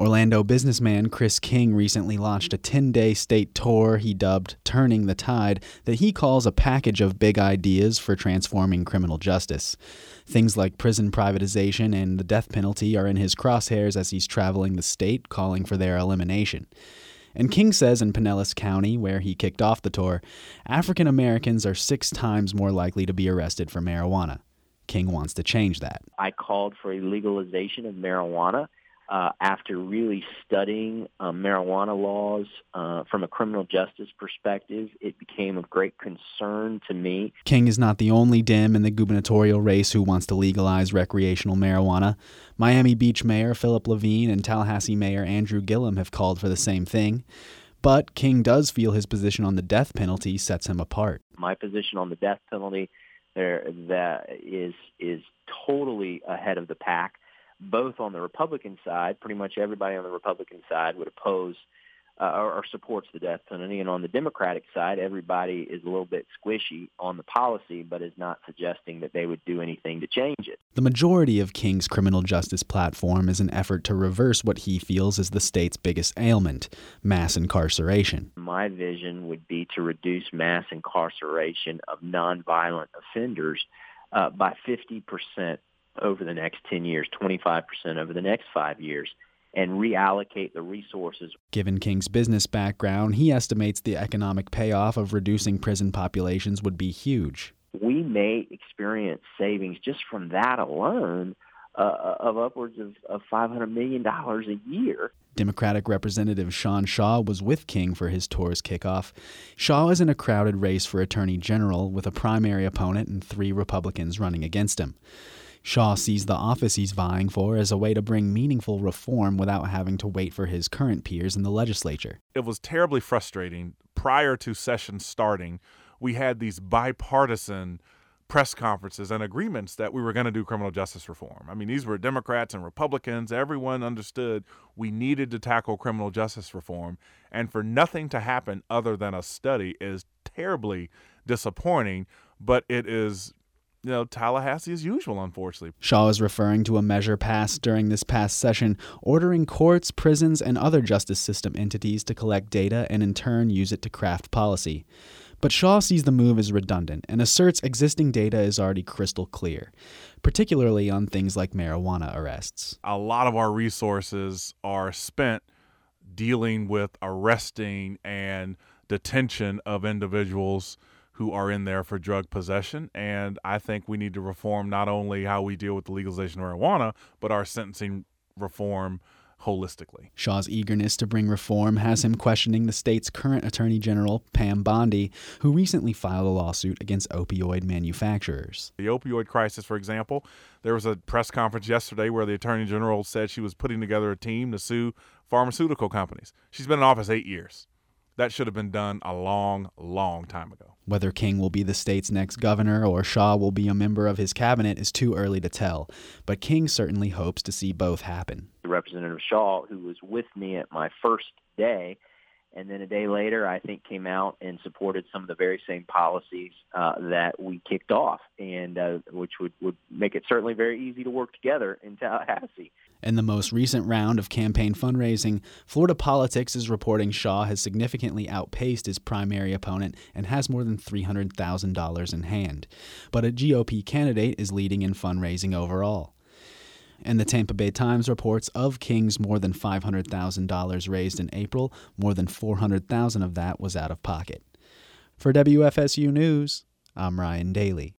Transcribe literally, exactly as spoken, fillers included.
Orlando businessman Chris King recently launched a ten-day state tour he dubbed Turning the Tide that he calls a package of big ideas for transforming criminal justice. Things like prison privatization and the death penalty are in his crosshairs as he's traveling the state calling for their elimination. And King says in Pinellas County, where he kicked off the tour, African Americans are six times more likely to be arrested for marijuana. King wants to change that. I called for a legalization of marijuana uh, after really studying uh, marijuana laws uh, from a criminal justice perspective. It became of great concern to me. King is not the only Dem in the gubernatorial race who wants to legalize recreational marijuana. Miami Beach Mayor Philip Levine and Tallahassee Mayor Andrew Gillum have called for the same thing. But King does feel his position on the death penalty sets him apart. My position on the death penalty there that is is totally ahead of the pack. Both on the Republican side, pretty much everybody on the Republican side would oppose uh, or, or supports the death penalty, and on the Democratic side, everybody is a little bit squishy on the policy, but is not suggesting that they would do anything to change it. The majority of King's criminal justice platform is an effort to reverse what he feels is the state's biggest ailment, mass incarceration. My vision would be to reduce mass incarceration of nonviolent offenders uh, by fifty percent over the next ten years, twenty-five percent over the next five years, and reallocate the resources. Given King's business background, he estimates the economic payoff of reducing prison populations would be huge. We may experience savings just from that alone uh, of upwards of, of five hundred million dollars a year. Democratic Representative Sean Shaw was with King for his tour's kickoff. Shaw is in a crowded race for Attorney General with a primary opponent and three Republicans running against him. Shaw sees the office he's vying for as a way to bring meaningful reform without having to wait for his current peers in the legislature. It was terribly frustrating. Prior to session starting, we had these bipartisan press conferences and agreements that we were going to do criminal justice reform. I mean, these were Democrats and Republicans. Everyone understood we needed to tackle criminal justice reform. And for nothing to happen other than a study is terribly disappointing, but it is, you know, Tallahassee as usual, unfortunately. Shaw is referring to a measure passed during this past session, ordering courts, prisons, and other justice system entities to collect data and in turn use it to craft policy. But Shaw sees the move as redundant and asserts existing data is already crystal clear, particularly on things like marijuana arrests. A lot of our resources are spent dealing with arresting and detention of individuals who are in there for drug possession, and I think we need to reform not only how we deal with the legalization of marijuana, but our sentencing reform holistically. Shaw's eagerness to bring reform has him questioning the state's current Attorney General, Pam Bondi, who recently filed a lawsuit against opioid manufacturers. The opioid crisis, for example, there was a press conference yesterday where the Attorney General said she was putting together a team to sue pharmaceutical companies. She's been in office eight years. That should have been done a long, long time ago. Whether King will be the state's next governor or Shaw will be a member of his cabinet is too early to tell, but King certainly hopes to see both happen. Representative Shaw, who was with me at my first day, and then a day later, I think, came out and supported some of the very same policies uh, that we kicked off, and uh, which would, would make it certainly very easy to work together in Tallahassee. In the most recent round of campaign fundraising, Florida Politics is reporting Shaw has significantly outpaced his primary opponent and has more than three hundred thousand dollars in hand. But a G O P candidate is leading in fundraising overall. And the Tampa Bay Times reports of King's more than five hundred thousand dollars raised in April, more than four hundred thousand dollars of that was out of pocket. For W F S U News, I'm Ryan Daly.